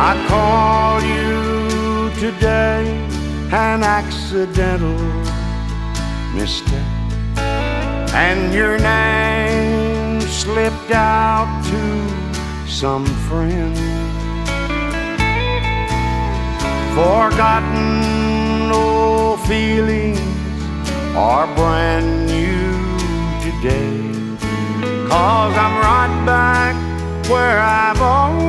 I call you today an accidental mistake, and your name slipped out to some friend. Forgotten old feelings are brand new today, 'cause I'm right back where I've always